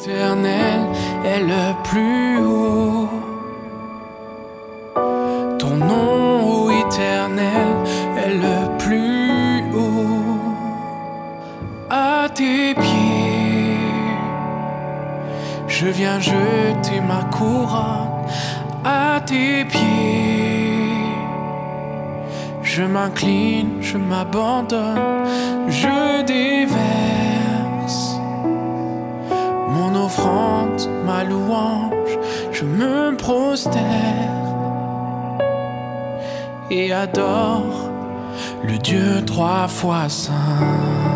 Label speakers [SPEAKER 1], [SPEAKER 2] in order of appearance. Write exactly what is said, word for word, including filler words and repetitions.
[SPEAKER 1] Éternel est le plus haut. Ton nom, ô Éternel, est le plus haut. À tes pieds, je viens jeter ma couronne. À tes pieds, je m'incline, je m'abandonne, je déverse mon offrande, ma louange, je me prosterne et adore le Dieu trois fois saint.